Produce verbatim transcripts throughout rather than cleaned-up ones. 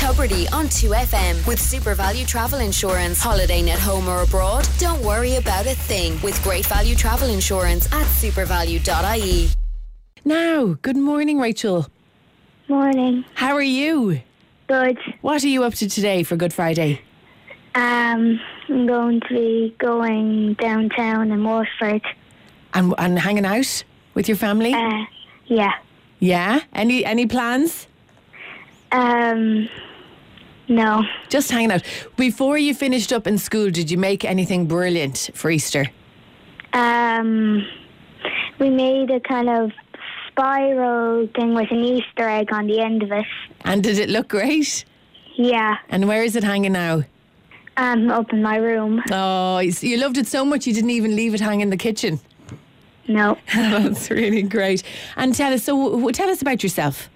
Tubridy on two F M with Super Value Travel Insurance. Holidaying at home or abroad? Don't worry about a thing with Great Value Travel Insurance at supervalue dot I E. Now, good morning, Rachel. Morning. How are you? Good. What are you up to today for Good Friday? Um, I'm going to be going downtown in Waterford. And and hanging out with your family? Uh, yeah. Yeah? Any any plans? Um, no. Just hanging out. Before you finished up in school, did you make anything brilliant for Easter? Um, we made a kind of spiral thing with an Easter egg on the end of it. And did it look great? Yeah. And where is it hanging now? Um, up in my room. Oh, you loved it so much you didn't even leave it hanging in the kitchen. No. That's really great. And tell us, so w- tell us about yourself.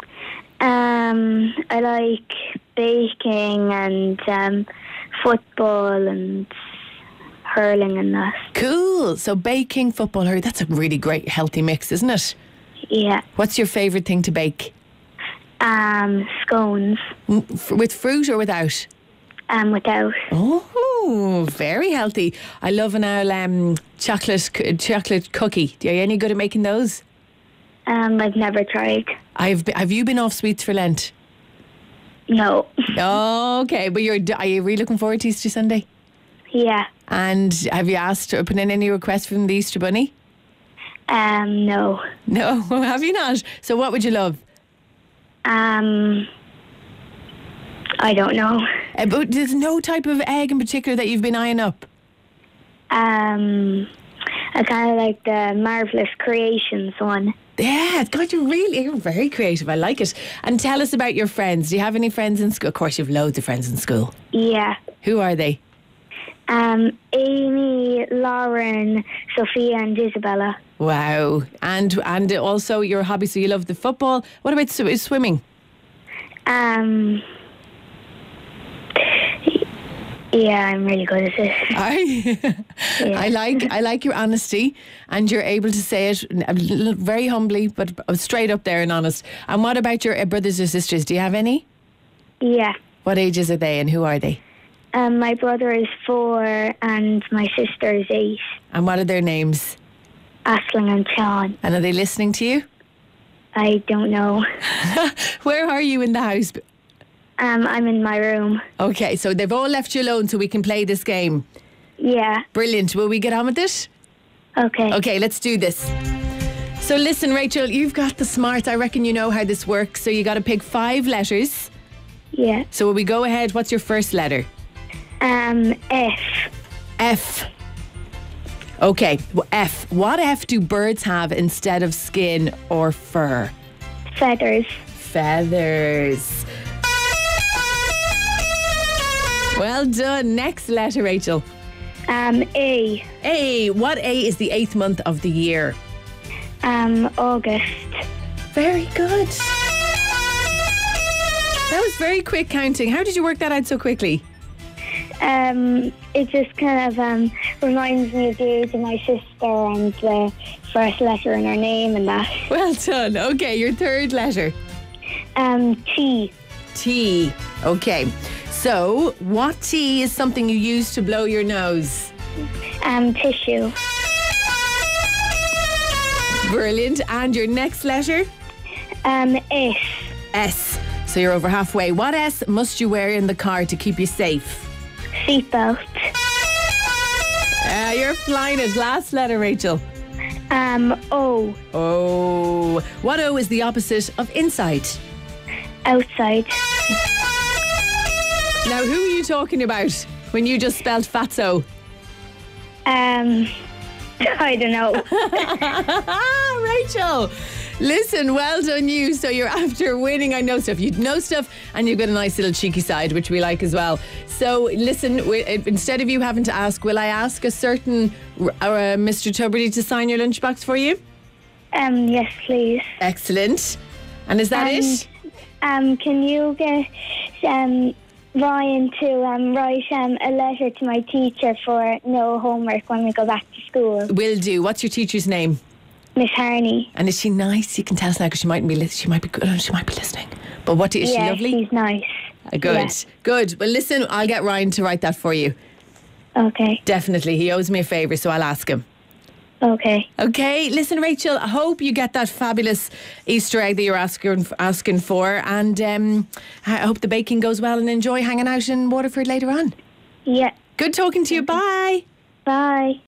Um, I like baking and um, football and hurling and that. Cool. So baking, football, hurling, that's a really great healthy mix, isn't it? Yeah. What's your favourite thing to bake? Um, scones. Mm, f- with fruit or without? Um, without. Oh, very healthy. I love an old um, chocolate c- chocolate cookie. Are you any good at making those? Um, I've never tried. I've be- have you been off sweets for Lent? No. Oh, okay, but you're are you really looking forward to Easter Sunday? Yeah. And have you asked or put in any requests from the Easter Bunny? Um, no. No, have you not? So what would you love? Um, I don't know. Uh, but there's no type of egg in particular that you've been eyeing up? Um, I kind of like the Marvelous Creations one. Yeah, God, you're really, you're very creative. I like it. And tell us about your friends. Do you have any friends in school? Of course, you've loads of friends in school. Yeah. Who are they? Um, Amy, Lauren, Sophia and Isabella. Wow. And and also your hobby, so you love the football. What about sw- swimming? Um, yeah, I'm really good at it. I, Yeah. I like I like your honesty, and you're able to say it very humbly, but straight up there and honest. And what about your brothers or sisters? Do you have any? Yeah. What ages are they, and who are they? Um, my brother is four and my sister is eight. And what are their names? Aisling and Sean. And are they listening to you? I don't know. Where are you in the house? Um, I'm in my room. Okay, so they've all left you alone so we can play this game. Yeah. Brilliant. Will we get on with it? Okay. Okay, let's do this. So listen, Rachel, you've got the smarts. I reckon you know how this works. So you got to pick five letters. Yeah. So will we go ahead? What's your first letter? Um, F. F. Okay, w- F. What F do birds have instead of skin or fur? Feathers. Feathers. Well done. Next letter, Rachel. Um, A. A. What A is the eighth month of the year? Um, August. Very good. That was very quick counting. How did you work that out so quickly? Um, it just kind of um reminds me of the age of my sister and the first letter in her name and that. Well done. Okay, your third letter. Um, T. T. Okay. So, what T is something you use to blow your nose? Um, tissue. Brilliant. And your next letter? Um, S. S. So you're over halfway. What S must you wear in the car to keep you safe? Seatbelt. Uh, you're flying it. Last letter, Rachel. Um, O. Oh. What O is the opposite of inside? Outside. Now, who are you talking about when you just spelled fatso? Um, I don't know. Rachel, listen, well done you. So you're after winning. I know stuff. You know stuff, and you've got a nice little cheeky side, which we like as well. So listen, we, instead of you having to ask, will I ask a certain uh, Mister Tubridy to sign your lunchbox for you? Um, yes, please. Excellent. And is that And, it? Um, can you get um Ryan to um write um a letter to my teacher for no homework when we go back to school? Will do. What's your teacher's name? Miss Harney. And is she nice? You can tell us now because she might be li- she might be good. She might be listening. But what is yeah, she lovely? she's nice. Uh, Good, Yeah. good. Well, listen, I'll get Ryan to write that for you. Okay. Definitely. He owes me a favour, so I'll ask him. Okay. Okay, listen, Rachel, I hope you get that fabulous Easter egg that you're asking asking for, and um, I hope the baking goes well and enjoy hanging out in Waterford later on. Yeah. Good talking to you. Bye. Bye.